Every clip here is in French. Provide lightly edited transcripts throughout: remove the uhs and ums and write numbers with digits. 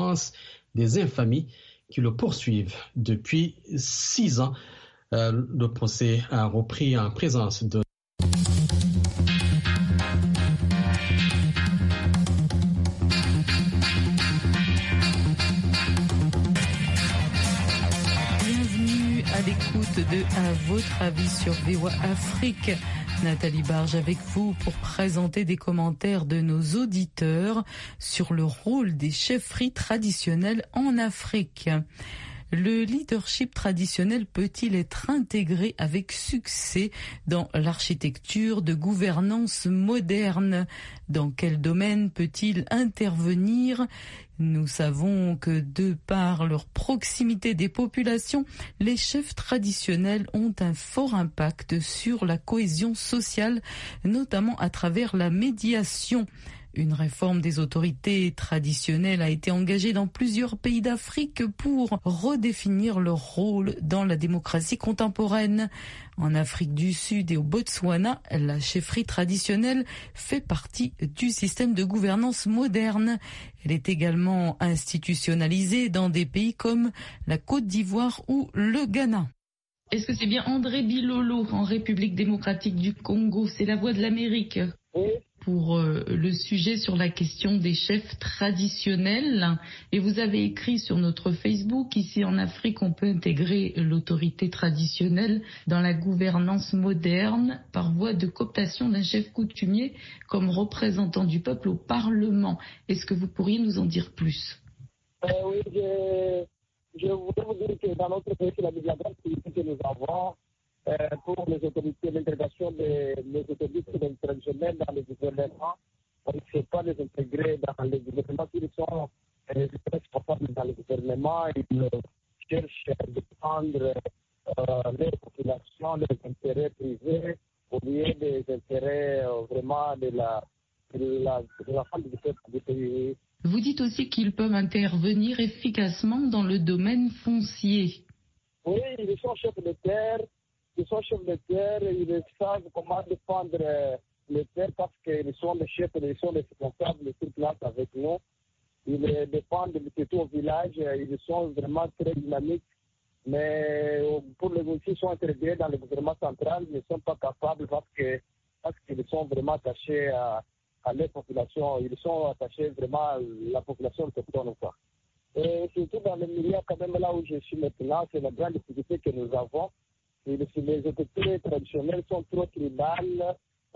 conséquences des infamies qui le poursuivent depuis 6 ans. Le procès a repris en présence de de À votre avis sur VOA Afrique. Nathalie Barge avec vous pour présenter des commentaires de nos auditeurs sur le rôle des chefferies traditionnelles en Afrique. Le leadership traditionnel peut-il être intégré avec succès dans l'architecture de gouvernance moderne? Dans quel domaine peut-il intervenir? Nous savons que de par leur proximité des populations, les chefs traditionnels ont un fort impact sur la cohésion sociale, notamment à travers la médiation. Une réforme des autorités traditionnelles a été engagée dans plusieurs pays d'Afrique pour redéfinir leur rôle dans la démocratie contemporaine. En Afrique du Sud et au Botswana, la chefferie traditionnelle fait partie du système de gouvernance moderne. Elle est également institutionnalisée dans des pays comme la Côte d'Ivoire ou le Ghana. Est-ce que c'est bien André Bilolo en République démocratique du Congo? C'est la voix de l'Amérique. Oui. Pour le sujet sur la question des chefs traditionnels. Et vous avez écrit sur notre Facebook, ici en Afrique, on peut intégrer l'autorité traditionnelle dans la gouvernance moderne par voie de cooptation d'un chef coutumier comme représentant du peuple au Parlement. Est-ce que vous pourriez nous en dire plus? Oui, je voudrais vous dire que dans notre pays, c'est la grande politique que nous avons pour les autorités, l'intégration des autorités traditionnelles dans le gouvernement. On ne sait pas les intégrer dans le gouvernement. S'ils sont responsables dans le gouvernement, ils cherchent à défendre les populations, les intérêts privés, au lieu des intérêts vraiment de la femme du peuple du pays. Vous dites aussi qu'ils peuvent intervenir efficacement dans le domaine foncier. Oui, ils sont chefs de terre. Ils sont chefs de terre, ils savent comment défendre les terres parce qu'ils sont les chefs, ils sont les responsables sur place avec nous. Ils dépendent surtout au village, ils sont vraiment très dynamiques. Mais pour les outils, ils sont intégrés dans le gouvernement central, ils ne sont pas capables parce qu'ils sont vraiment attachés à leur population. Ils sont attachés vraiment à la population autochtone. Et surtout dans le milieu, quand même là où je suis maintenant, c'est la grande difficulté que nous avons. Les autorités traditionnelles sont trop tribales,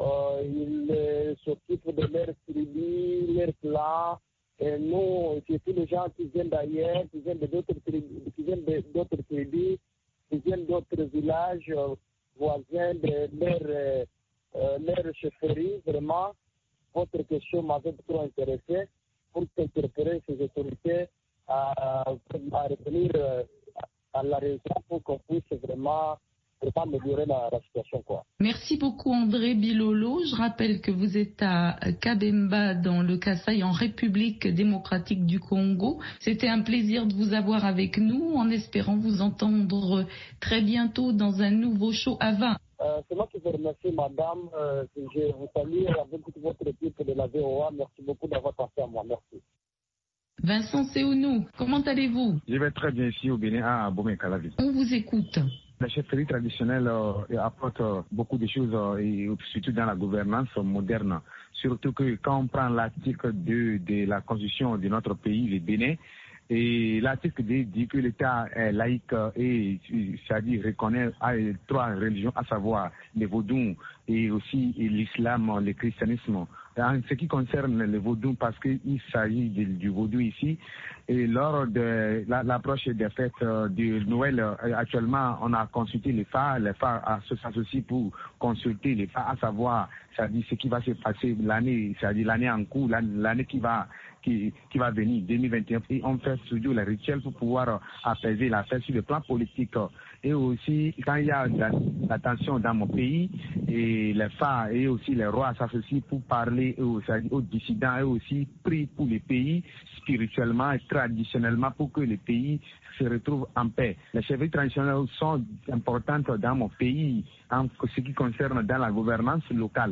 ils s'occupent de leurs tribus, leurs clans, et nous, surtout les gens qui viennent d'ailleurs, qui viennent d'autres tribus, qui viennent d'autres villages voisins de leur chefferie, vraiment, votre question m'avait trop intéressé pour interpeller ces autorités à revenir à la raison pour qu'on puisse vraiment améliorer la situation, quoi. Merci beaucoup André Bilolo. Je rappelle que vous êtes à Kabemba dans le Kasaï en République démocratique du Congo. C'était un plaisir de vous avoir avec nous en espérant vous entendre très bientôt dans un nouveau show à 20. C'est moi qui vous remercie madame. Je vous salue avec toute votre équipe de la VOA. Merci beaucoup d'avoir pensé à moi. Merci. Vincent Seounou, comment allez-vous? Je vais très bien ici au Bénin à Bomé-Calavi. On vous écoute. La chefferie traditionnelle apporte beaucoup de choses, et surtout dans la gouvernance moderne. Surtout que quand on prend l'article 2 de la constitution de notre pays, le Bénin, et l'article 2 dit que l'État est laïque et c'est-à-dire reconnaît 3 religions, à savoir le vaudou et aussi l'islam, le christianisme. En ce qui concerne le vaudou, parce qu'il s'agit du vaudou ici, et lors de l'approche des fêtes de Noël, actuellement, on a consulté les phares s'associent pour consulter les phares, à savoir, c'est-à-dire ce qui va se passer l'année, c'est-à-dire l'année en cours, l'année qui va venir, 2021, et on fait toujours les rituels pour pouvoir apaiser la fête sur le plan politique. Et aussi, quand il y a la tension dans mon pays, et les phares et aussi les rois s'associent pour parler aux dissidents et aussi prient pour les pays spirituellement et traditionnellement pour que les pays se retrouvent en paix. Les chefferies traditionnelles sont importantes dans mon pays en ce qui concerne dans la gouvernance locale.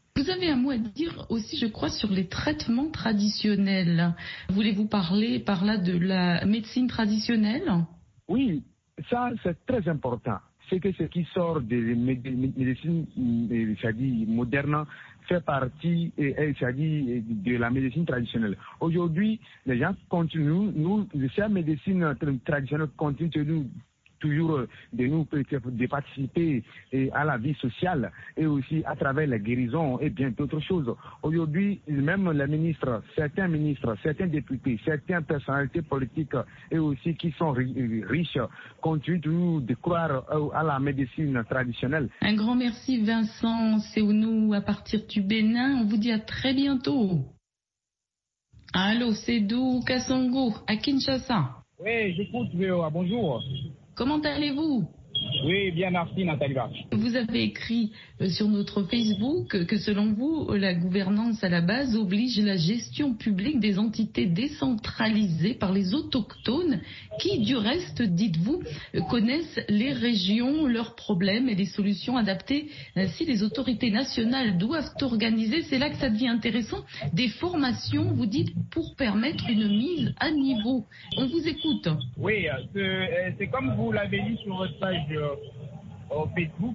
Vous avez un mot à dire aussi, je crois, sur les traitements traditionnels. Voulez-vous parler par là de la médecine traditionnelle? Oui, ça c'est très important. C'est que ce qui sort des médecines modernes fait partie de la médecine traditionnelle. Aujourd'hui, les gens continuent, cette médecine traditionnelle continue toujours de participer à la vie sociale et aussi à travers la guérison et bien d'autres choses. Aujourd'hui, même les ministres, certains députés, certaines personnalités politiques et aussi qui sont riches continuent toujours de croire à la médecine traditionnelle. Un grand merci Vincent Seounou à partir du Bénin. On vous dit à très bientôt. Allô, c'est Dou Kassongo à Kinshasa. Oui, j'écoute VOA. Bonjour. Comment allez-vous? Oui, bien, merci Nathalie Barge. Vous avez écrit sur notre Facebook que selon vous, la gouvernance à la base oblige la gestion publique des entités décentralisées par les autochtones qui, du reste, dites-vous, connaissent les régions, leurs problèmes et les solutions adaptées. Ainsi, les autorités nationales doivent organiser, c'est là que ça devient intéressant, des formations, vous dites, pour permettre une mise à niveau. On vous écoute. Oui, c'est comme vous l'avez dit sur votre page au Facebook,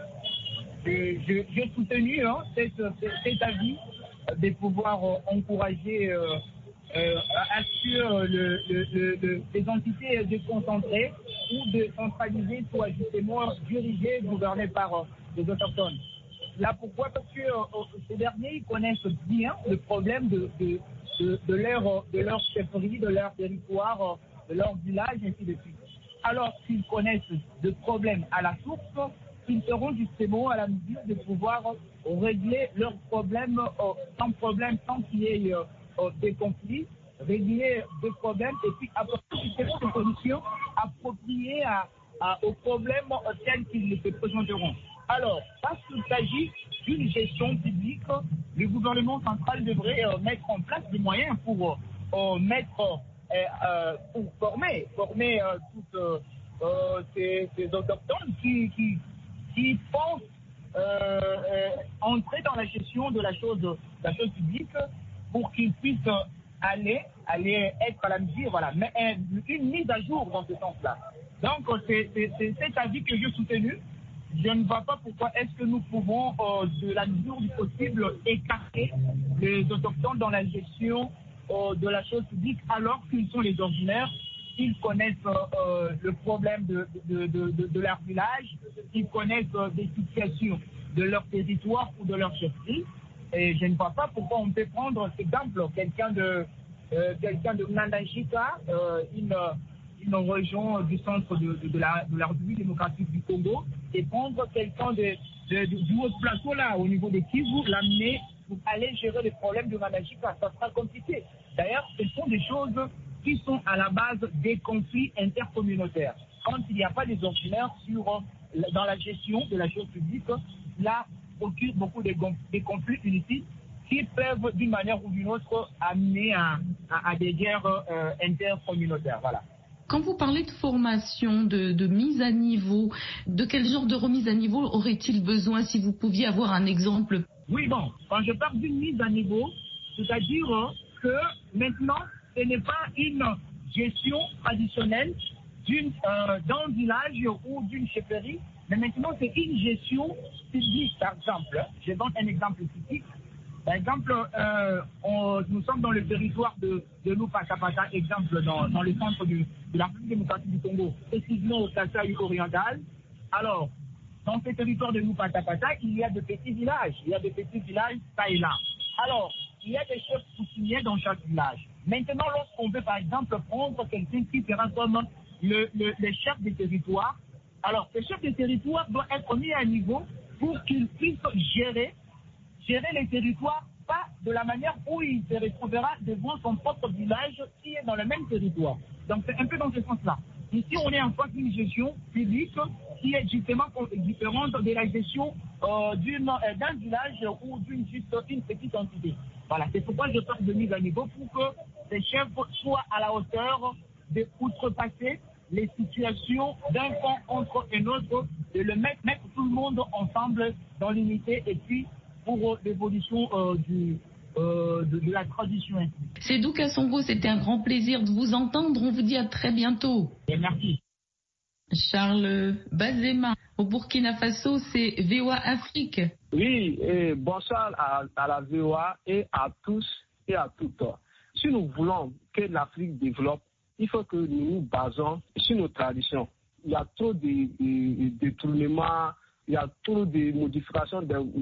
j'ai soutenu cet avis de pouvoir encourager à ce les entités déconcentrées ou décentralisées soient justement dirigées, gouvernées par les autochtones. Là, pourquoi? Parce que ces derniers ils connaissent bien le problème de leur chefferie, de leur territoire, de leur village, ainsi de suite. Alors qu'ils connaissent le problème à la source, ils seront justement à la mesure de pouvoir régler leurs problèmes sans qu'il y ait des conflits, régler des problèmes et puis apporter justement des solutions appropriées aux problèmes tels qu'ils se présenteront. Alors, parce qu'il s'agit d'une gestion publique, le gouvernement central devrait mettre en place des moyens pour former toutes ces autochtones qui pensent entrer dans la gestion de la chose publique pour qu'ils puissent aller être à la mesure, voilà, mais une mise à jour dans ce sens-là. Donc c'est cet avis que j'ai soutenu. Je ne vois pas pourquoi est-ce que nous pouvons, de la mesure du possible, écarter les autochtones dans la gestion de la chose publique alors qu'ils sont les ordinaires. Ils connaissent le problème de leur village, ils connaissent des situations de leur territoire ou de leur chefferie. Et je ne vois pas pourquoi on peut prendre cet exemple, quelqu'un de Nandajika, une région du centre de la République démocratique du Congo, et prendre quelqu'un du haut plateau là, au niveau de Kivu, l'amener pour aller gérer les problèmes de Nandajika. Ça sera compliqué. D'ailleurs, ce sont des choses qui sont à la base des conflits intercommunautaires. Quand il n'y a pas des ordinaires dans la gestion de la chose publique, là occurrent beaucoup de conflits inutiles qui peuvent d'une manière ou d'une autre amener à des guerres intercommunautaires. Voilà. Quand vous parlez de formation, de mise à niveau, de quel genre de remise à niveau aurait-il besoin, si vous pouviez avoir un exemple? Oui, bon, quand je parle d'une mise à niveau, c'est-à-dire que maintenant, ce n'est pas une gestion traditionnelle d'un village ou d'une chefferie, mais maintenant c'est une gestion publique, par exemple. Je donne un exemple typique. Par exemple, nous sommes dans le territoire de Lupatapata, exemple, dans le centre de la République démocratique du Congo, précisément au Kasaï oriental. Alors, dans ce territoire de Lupatapata, il y a de petits villages. Il y a de petits villages, ça et là. Alors, il y a des chefs coutumiers dans chaque village. Maintenant, lorsqu'on veut, par exemple, prendre quelqu'un qui sera comme le chef des territoires, alors, ce chef de territoire doit être mis à niveau pour qu'il puisse gérer les territoires, pas de la manière où il se retrouvera devant son propre village qui est dans le même territoire. Donc c'est un peu dans ce sens-là. Ici, on est en face d'une gestion publique qui est justement différente de la gestion d'un village ou d'une petite entité. Voilà, c'est pourquoi je parle de mise à niveau pour que les chefs soient à la hauteur d'outrepasser les situations d'un camp contre un autre, de le mettre tout le monde ensemble dans l'unité et puis pour l'évolution de la tradition. Sédou Kassongo, c'était un grand plaisir de vous entendre. On vous dit à très bientôt. Et merci. Charles Bazema, au Burkina Faso, c'est VOA Afrique. Oui, et bonsoir à la VOA et à tous et à toutes. Si nous voulons que l'Afrique développe, il faut que nous nous basons sur nos traditions. Il y a trop de détournements, il y a trop de modifications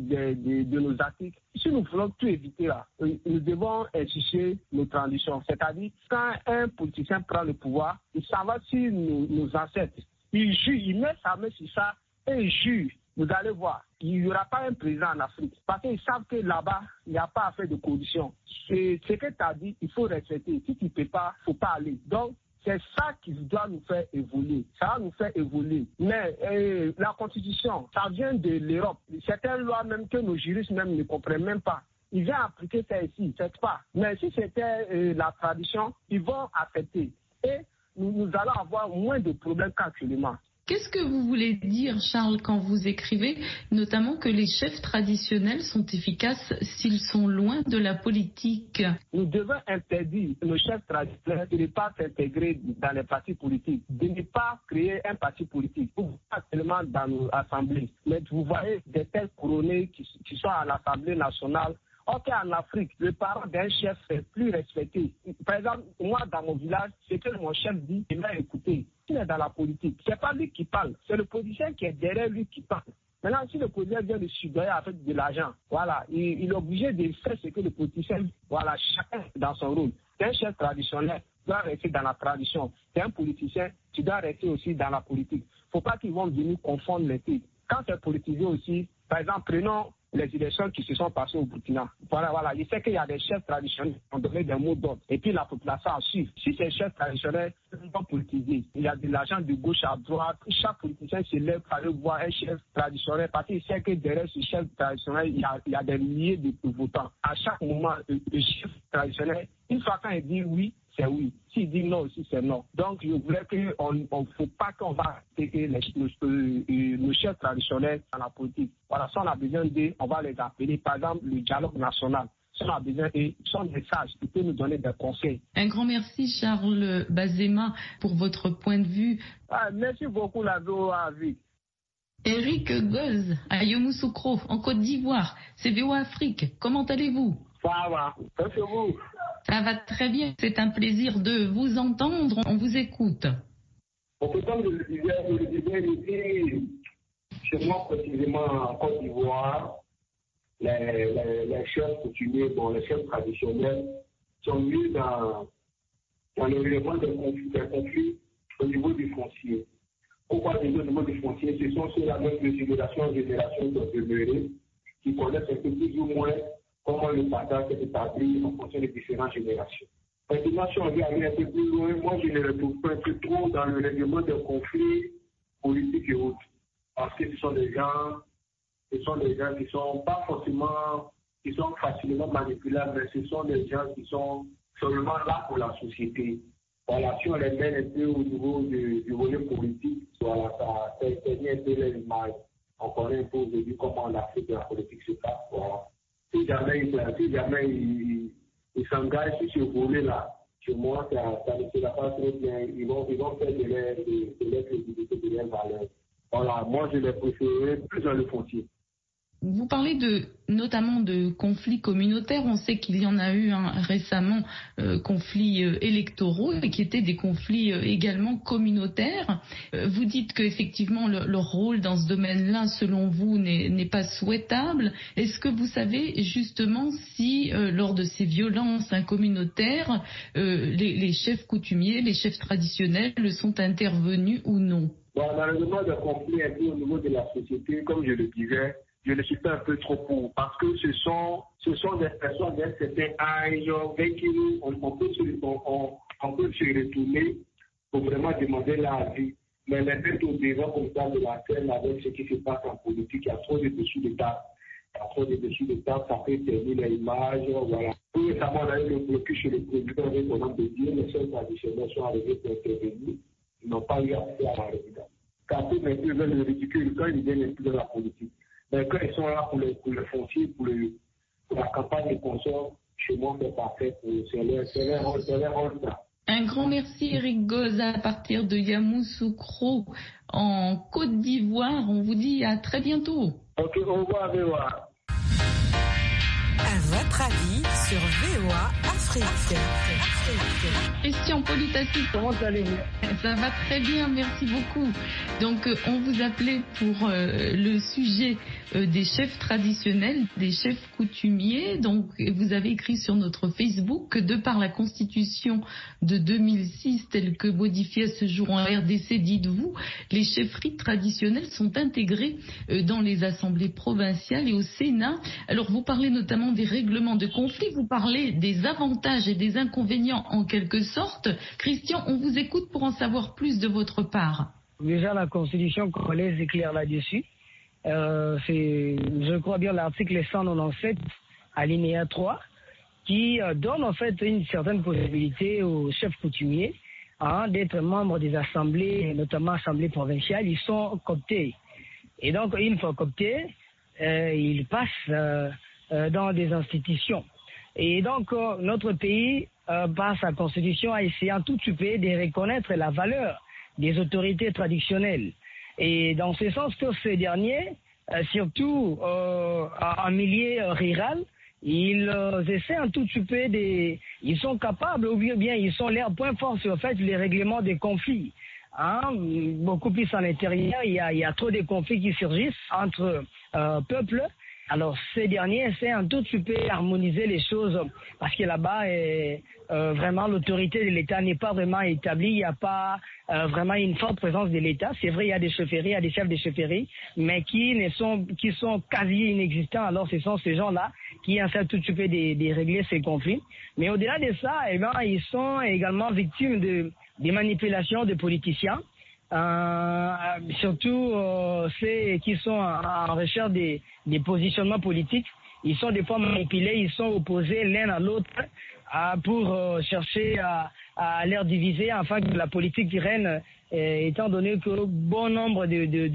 de nos articles. Si nous voulons tout éviter là, nous devons insister nos traditions. C'est-à-dire, quand un politicien prend le pouvoir, il s'en va sur nos ancêtres. Il jure, il met sa main sur ça et il jure. Vous allez voir, il n'y aura pas un président en Afrique. Parce qu'ils savent que là-bas, il n'y a pas à faire de corruption. C'est ce que tu as dit, il faut respecter. Si tu ne peux pas, il ne faut pas aller. Donc, c'est ça qui doit nous faire évoluer. Ça va nous faire évoluer. Mais la Constitution, ça vient de l'Europe. Certaines lois même que nos juristes même ne comprennent même pas. Ils viennent appliquer ça ici, c'est pas. Mais si c'était la tradition, ils vont accepter. Et nous allons avoir moins de problèmes qu'actuellement. Qu'est-ce que vous voulez dire, Charles, quand vous écrivez notamment que les chefs traditionnels sont efficaces s'ils sont loin de la politique? Nous devons interdire nos chefs traditionnels de ne pas s'intégrer dans les partis politiques, de ne pas créer un parti politique, pas seulement dans nos assemblées. Mais vous voyez des têtes couronnées qui sont à l'Assemblée nationale. Ok, en Afrique, le parent d'un chef est plus respecté. Par exemple, moi, dans mon village, ce que mon chef dit, il m'a écouté. Il est dans la politique. C'est pas lui qui parle, c'est le politicien qui est derrière lui qui parle. Maintenant, si le politicien vient de sudoyer avec de l'argent, voilà, il est obligé de faire ce que le politicien, voilà, chacun dans son rôle. C'est un chef traditionnel, tu dois rester dans la tradition. C'est un politicien, tu dois rester aussi dans la politique. Il ne faut pas qu'ils vont venir confondre les titres. Quand c'est politisé aussi, par exemple, prenons les élections qui se sont passées au Burkina. Voilà. Il sait qu'il y a des chefs traditionnels qui ont donné des mots d'ordre. Et puis la population en suit. Si ces chefs traditionnels sont politisés, il y a de l'argent de gauche à droite. Chaque politicien se lève pour aller voir un chef traditionnel parce qu'il sait que derrière ce chef traditionnel, il y a des milliers de votants. À chaque moment, le chef traditionnel, une fois quand il dit oui, c'est oui. S'il dit non aussi, c'est non. Donc, je voulais qu'on ne faut pas qu'on va attaquer nos chefs traditionnels dans la politique. Voilà, si on a besoin d'eux, on va les appeler. Par exemple, le dialogue national. Si on a besoin d'eux, ils sont des sages, ils peuvent nous donner des conseils. Un grand merci, Charles Bazema, pour votre point de vue. Merci beaucoup, la VOA Afrique. Eric Goz, à Yamoussoukro, en Côte d'Ivoire. C'est VOA Afrique. Comment allez-vous? Ça va. Merci vous. Ça va très bien. C'est un plaisir de vous entendre. On vous écoute. Comme je le disais, chez moi, précisément en Côte d'Ivoire, les chefs coutumiers, les chefs traditionnels sont mis dans le règlement des conflits au niveau du foncier. Pourquoi au niveau du foncier? Ce sont ceux-là même de génération en génération sont demeurés, qui connaissent un peu plus ou moins comment le partage s'est établi en fonction des différentes générations. Maintenant, si on veut aller un peu plus loin, moi je ne le retrouve pas un peu trop dans le règlement des conflits politiques et autres. Parce que ce sont des gens qui sont pas forcément, qui sont facilement manipulables, mais ce sont des gens qui sont seulement là pour la société. Voilà, si on les mène un peu au niveau du volet politique, voilà, ça éteigne un peu l'image. On connaît un peu aujourd'hui comment l'Afrique de la politique se passe. Voilà. Si jamais ils s'engagent sur ce volet-là, chez moi, ça ne sera pas très bien. Ils vont faire de leur crédibilité, de leur valeur. Voilà, moi, je les préférerais plus dans le foncier. Vous parlez notamment de conflits communautaires. On sait qu'il y en a eu récemment, conflits électoraux, et qui étaient des conflits également communautaires. Vous dites qu'effectivement le rôle dans ce domaine-là, selon vous, n'est pas souhaitable. Est-ce que vous savez justement si, lors de ces violences communautaires, les chefs coutumiers, les chefs traditionnels sont intervenus ou non? Malheureusement, le conflit un peu au niveau de la société, comme je le disais, je ne suis pas un peu trop pour, parce que ce sont des personnes d'un certain âge avec qui on peut se retourner pour vraiment demander la vie. Mais les mettre au devant comme ça de la scène avec ce qui se passe en politique, il y a trop de dessus de table. Ça peut terminer l'image, voilà. Tout récemment, on a eu le blocus chez le président avec le nom de Dieu, les chefs traditionnels sont arrivés pour intervenir, ils n'ont pas eu accès à la résidence. Car tout n'est plus le ridicule quand ils viennent plus de la politique. quand ils sont là pour le foncier, pour la campagne de consommation, chez moi, c'est parfait. C'est leur rôle, ça. Un grand merci Eric Goz à partir de Yamoussoukro en Côte d'Ivoire. On vous dit à très bientôt. Ok, au revoir. À votre avis sur VOA Afrique. Christian Politassi, comment allez-vous? Ça va très bien, merci beaucoup. Donc on vous appelait pour le sujet des chefs traditionnels, des chefs coutumiers. Donc vous avez écrit sur notre Facebook que de par la Constitution de 2006 telle que modifiée à ce jour en RDC, dites-vous, les chefferies traditionnelles sont intégrées dans les assemblées provinciales et au Sénat. Alors vous parlez notamment des règlements de conflits, vous parlez des avantages et des inconvénients en quelque sorte. Christian, on vous écoute pour en savoir plus de votre part. Déjà, la Constitution congolaise est claire là-dessus. C'est, je crois bien, l'article 197, alinéa 3, qui donne en fait une certaine possibilité aux chefs coutumiers d'être membres des assemblées, notamment assemblées provinciales. Ils sont cooptés. Et donc, une fois cooptés, ils passent dans des institutions. Et donc, notre pays, par sa constitution, a essayé en tout cas de reconnaître la valeur des autorités traditionnelles. Et dans ce sens que ces derniers, surtout en milieu rural, ils essaient un tout petit peu ils sont capables, ou bien ils sont leur point fort sur fait les règlements des conflits. Beaucoup plus en intérieur, il y a trop de conflits qui surgissent entre peuples. Alors, ces derniers essaient un tout petit peu harmoniser les choses parce que là-bas, vraiment, l'autorité de l'État n'est pas vraiment établie. Il n'y a pas vraiment une forte présence de l'État. C'est vrai, il y a des chefferies, il y a des chefs de chefferies, mais qui sont quasi inexistants. Alors, ce sont ces gens-là qui essaient tout petit peu de régler ces conflits. Mais au-delà de ça, ils sont également victimes des manipulations de politiciens. Surtout ceux qui sont en recherche des positionnements politiques. Ils sont des fois manipulés, ils sont opposés l'un à l'autre pour chercher à les diviser afin que la politique règne, étant donné que bon nombre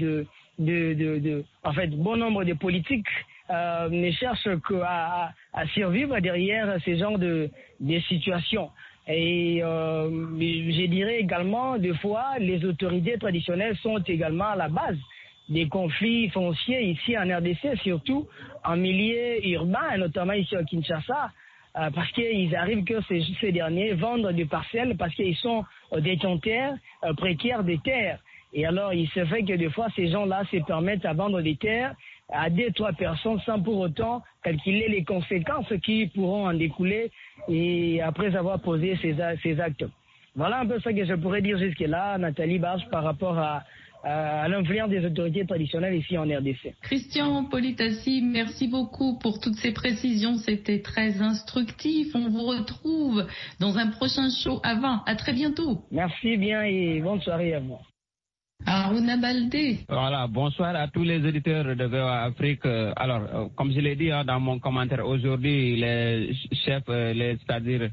de politiques ne cherchent qu'à survivre derrière ces genres de situations. Et je dirais également, des fois, les autorités traditionnelles sont également à la base des conflits fonciers ici en RDC, surtout en milieu urbain, notamment ici à Kinshasa, parce qu'ils arrivent que ces derniers vendent des parcelles parce qu'ils sont détenteurs précaires des terres. Et alors, il se fait que des fois, ces gens-là se permettent à vendre des terres à 2-3 personnes sans pour autant calculer les conséquences qui pourront en découler et après avoir posé ces actes. Voilà un peu ce que je pourrais dire jusque-là, Nathalie Barge, par rapport à l'influence des autorités traditionnelles ici en RDC. Christian Politassi, merci beaucoup pour toutes ces précisions. C'était très instructif. On vous retrouve dans un prochain show à 20. À très bientôt. Merci bien et bonne soirée à vous. Aruna Baldé. Voilà, bonsoir à tous les auditeurs de VOA Afrique. Alors, comme je l'ai dit dans mon commentaire, aujourd'hui, les chefs, c'est-à-dire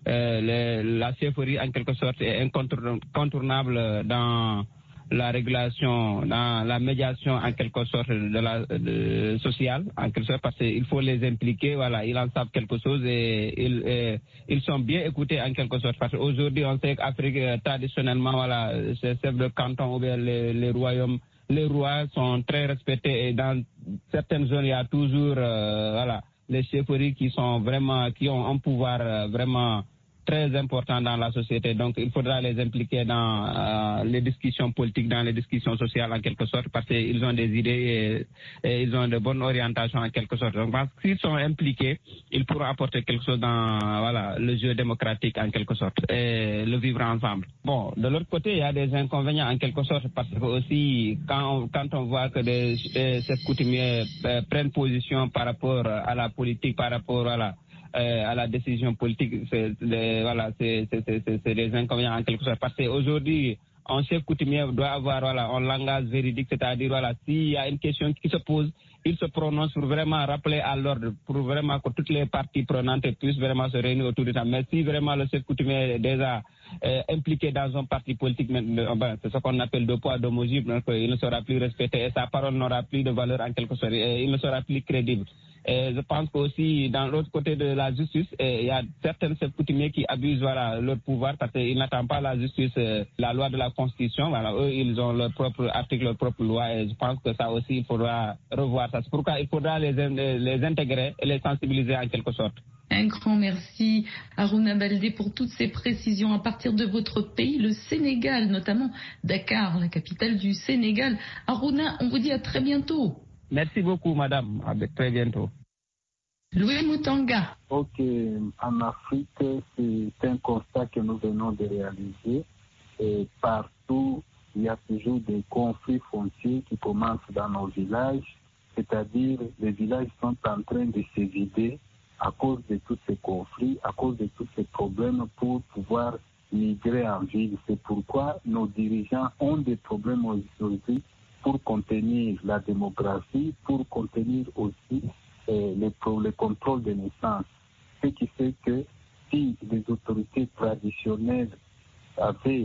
la chefferie en quelque sorte est incontournable dans la régulation, dans la médiation en quelque sorte sociale, en quelque sorte, parce qu'il faut les impliquer, voilà, ils en savent quelque chose et ils sont bien écoutés en quelque sorte, parce qu'aujourd'hui on sait qu'Afrique traditionnellement, voilà, ces chefs de canton ou bien les royaumes, les rois sont très respectés et dans certaines zones il y a toujours, voilà, les chefferies qui ont un pouvoir vraiment très important dans la société. Donc, il faudra les impliquer dans les discussions politiques, dans les discussions sociales en quelque sorte, parce qu'ils ont des idées et ils ont de bonnes orientations en quelque sorte. Donc, parce qu'ils sont impliqués, ils pourront apporter quelque chose dans, voilà, le jeu démocratique en quelque sorte et le vivre ensemble. Bon, de l'autre côté, il y a des inconvénients en quelque sorte, parce que aussi, quand on voit que des chefs coutumiers prennent position par rapport à la politique, par rapport à la décision politique, c'est des inconvénients en quelque sorte. Parce qu'aujourd'hui, un chef coutumier doit avoir un langage véridique, c'est-à-dire s'il y a une question qui se pose, il se prononce pour vraiment rappeler à l'ordre, pour vraiment que toutes les parties prenantes puissent vraiment se réunir autour de ça. Mais si vraiment le chef coutumier est déjà impliqué dans un parti politique, c'est ce qu'on appelle deux poids, deux mesures, donc il ne sera plus respecté et sa parole n'aura plus de valeur en quelque sorte, et il ne sera plus crédible. Et je pense qu'aussi, dans l'autre côté de la justice, il y a certains chefs coutumiers qui abusent leur pouvoir parce qu'ils n'attendent pas la justice, la loi de la Constitution. Voilà, eux, ils ont leur propre article, leur propre loi, et je pense que ça aussi, il faudra revoir ça. C'est pourquoi il faudra les intégrer et les sensibiliser en quelque sorte. Un grand merci, Harouna Baldé, pour toutes ces précisions à partir de votre pays, le Sénégal, notamment Dakar, la capitale du Sénégal. Harouna, on vous dit à très bientôt. Merci beaucoup, madame. À très bientôt. Louis Mutanga. Ok, en Afrique, c'est un constat que nous venons de réaliser. Et partout, il y a toujours des conflits fonciers qui commencent dans nos villages. C'est-à-dire, les villages sont en train de se vider à cause de tous ces conflits, à cause de tous ces problèmes pour pouvoir migrer en ville. C'est pourquoi nos dirigeants ont des problèmes aujourd'hui pour contenir la démographie, pour contenir aussi le contrôle des naissances. Ce qui fait que si les autorités traditionnelles avaient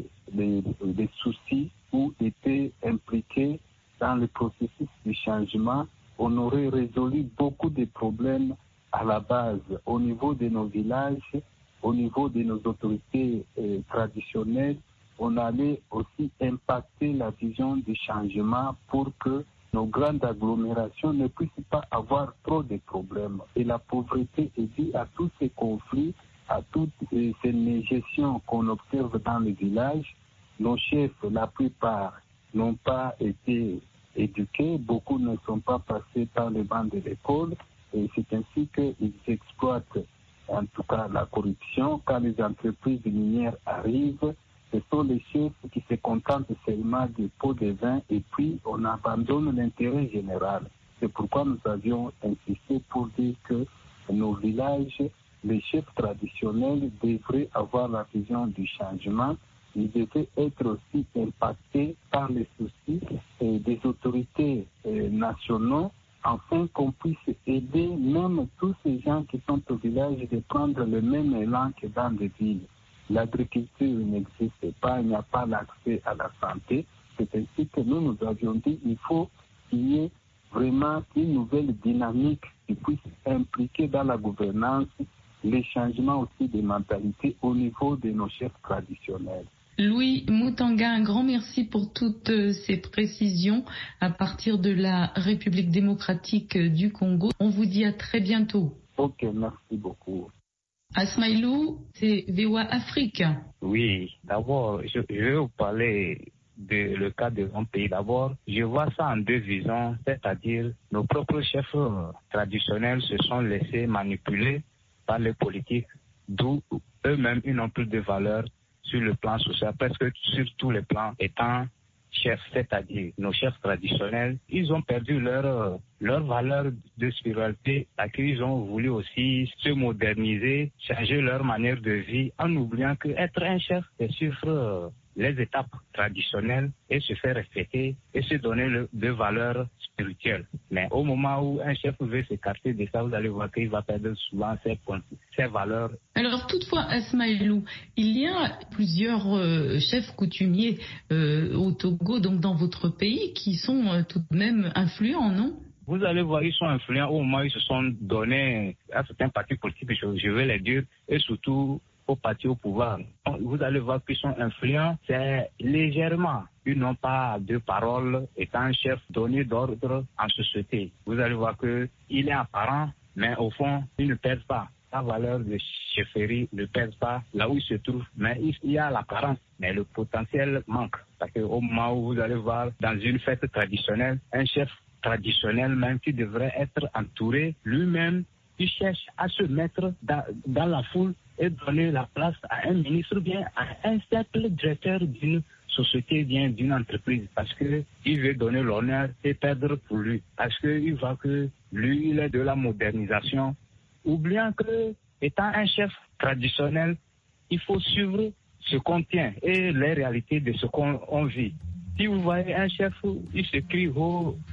des soucis ou étaient impliquées dans le processus du changement, on aurait résolu beaucoup de problèmes à la base, au niveau de nos villages, au niveau de nos autorités traditionnelles. On allait aussi impacter la vision du changement pour que nos grandes agglomérations ne puissent pas avoir trop de problèmes. Et la pauvreté est due à tous ces conflits, à toutes ces négations qu'on observe dans les villages. Nos chefs, la plupart, n'ont pas été éduqués, beaucoup ne sont pas passés par les bancs de l'école, et c'est ainsi qu'ils exploitent en tout cas la corruption. Quand les entreprises minières arrivent, ce sont les chefs qui se contentent seulement des pots de vin et puis on abandonne l'intérêt général. C'est pourquoi nous avions insisté pour dire que nos villages, les chefs traditionnels devraient avoir la vision du changement. Ils devaient être aussi impactés par les soucis des autorités nationales afin qu'on puisse aider même tous ces gens qui sont au village de prendre le même élan que dans les villes. L'agriculture n'existe pas, il n'y a pas l'accès à la santé. C'est ainsi que nous avions dit qu'il faut qu'il y ait vraiment une nouvelle dynamique qui puisse impliquer dans la gouvernance les changements aussi des mentalités au niveau de nos chefs traditionnels. Louis Mutanga, un grand merci pour toutes ces précisions à partir de la République démocratique du Congo. On vous dit à très bientôt. Ok, merci beaucoup. Asmaïlou, c'est VOA Afrique. Oui, d'abord, je vais vous parler le cas de mon pays. D'abord, je vois ça en deux visions, c'est-à-dire nos propres chefs traditionnels se sont laissés manipuler par les politiques, d'où eux-mêmes ils n'ont plus de valeur sur le plan social, presque sur tous les plans, étant chefs, c'est-à-dire nos chefs traditionnels, ils ont perdu leur valeur de spiritualité, à qui ils ont voulu aussi se moderniser, changer leur manière de vie, en oubliant qu'être un chef, c'est suivre les étapes traditionnelles et se faire respecter et se donner de valeurs spirituelles. Mais au moment où un chef veut s'écarter de ça, vous allez voir qu'il va perdre souvent ses valeurs. Alors toutefois, Asmaïlou, il y a plusieurs chefs coutumiers au Togo, donc dans votre pays, qui sont tout de même influents, non? Vous allez voir, ils sont influents au moment où ils se sont donnés à certains partis politiques, je vais les dire, et surtout au parti au pouvoir. Vous allez voir qu'ils sont influents, c'est légèrement. Ils n'ont pas de parole étant chef donné d'ordre en société. Vous allez voir qu'il est apparent, mais au fond, il ne perd pas. Sa valeur de chefferie ne perd pas là où il se trouve, mais il y a l'apparence, mais le potentiel manque. Parce qu'au moment où vous allez voir dans une fête traditionnelle, un chef traditionnel même qui devrait être entouré lui-même, il cherche à se mettre dans la foule et donner la place à un ministre, bien à un simple directeur d'une société, bien d'une entreprise, parce qu'il veut donner l'honneur et perdre pour lui, parce qu'il voit que lui, il est de la modernisation, oubliant que, étant un chef traditionnel, il faut suivre ce qu'on tient et les réalités de ce qu'on vit. Si vous voyez un chef, il se crie haut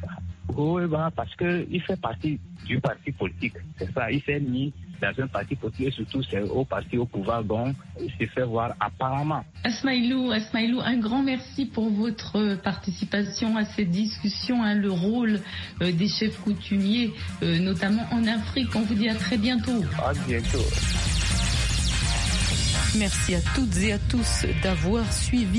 Oui, parce qu'il fait partie du parti politique. C'est ça, il s'est mis dans un parti politique et surtout c'est au parti au pouvoir donc il s'est fait voir apparemment. Asmaïlou, un grand merci pour votre participation à cette discussion, le rôle des chefs coutumiers, notamment en Afrique. On vous dit à très bientôt. À bientôt. Merci à toutes et à tous d'avoir suivi